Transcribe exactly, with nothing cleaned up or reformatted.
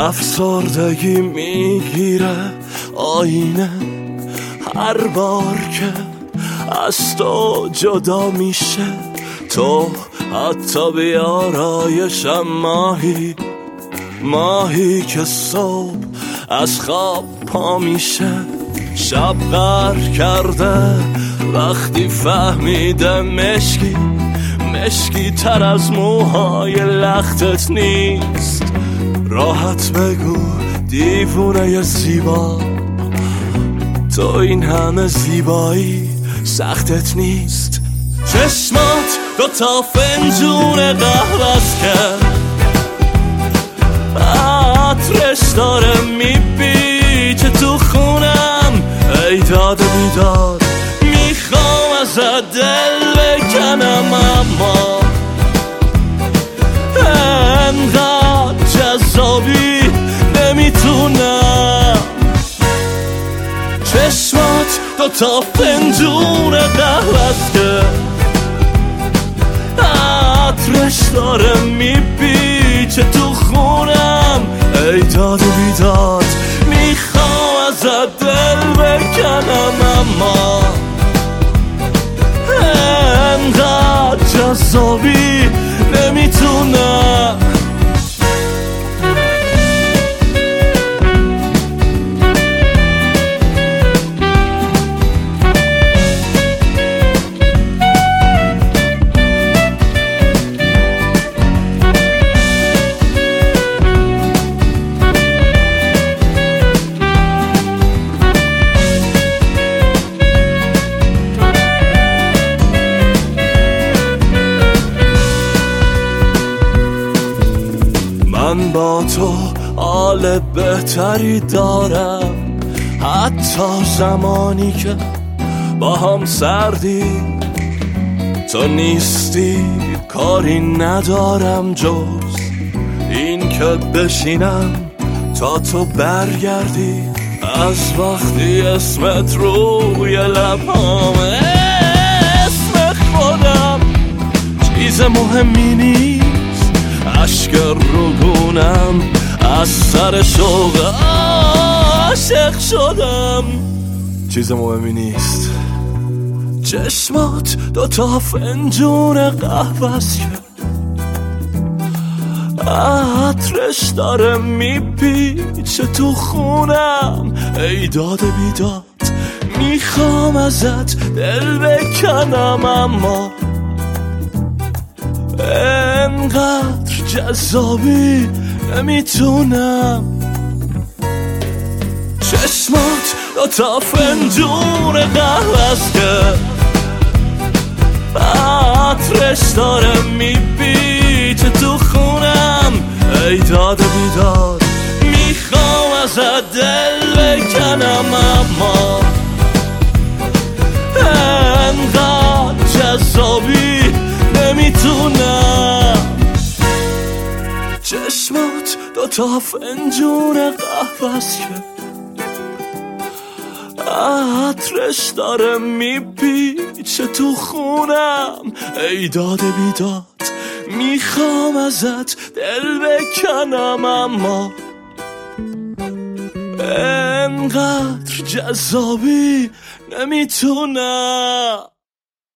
افسردگی میگیره آینه هر بار که از تو جدا میشه. تو حتی بیارایشم ماهی ماهی که صبح از خواب پا میشه. شب غر کرده وقتی فهمیده مشکی مشکی تر از موهای لختت نیست. راحت بگو دیوونه زیبا، تو این همه زیبایی سختت نیست. چشمات دو تا فنجون قهوه‌ست که عطرش داره میپیچه تو خونم. ای داد و بیداد میخوام ازت دل بکنم، اما انقدر جذابی نمیتونم. چشمات دو تا فنجون قهوه‌ست که عطرش داره میپیچه تو خونم. ای داد و بیداد میخوام ازت دل بکنم، اما انقدر جذابی نمیتونم. من با تو حال بهتری دارم، حتی زمانی که با هم سردی. تو نیستی کاری ندارم جز این که بشینم تا تو برگردی. از وقتی اسمت روی لبام اسم خودم چیز مهمی نیست. عشق روگونم از سر شوق عاشق شدم، چیز مهمی نیست. چشمات دو تا فنجون قهوه‌ست که عطرش داره میپیچه تو خونم. ای داد بیداد میخوام ازت دل بکنم، اما انقدر جذابی نمیتونم. چشمات دو تا فنجون قهوه‌ست که عطرش داره میپیچه تو خونم. ای داد و بیداد میخوام ازت دل بکنم، اما انقدر جذابی نمیتونم. چشمات دو تا فنجون قهوه‌ست که عطرش داره میپیچه تو خونم. ای داد بیداد میخوام ازت دل بکنم، اما انقدر جذابی نمیتونم.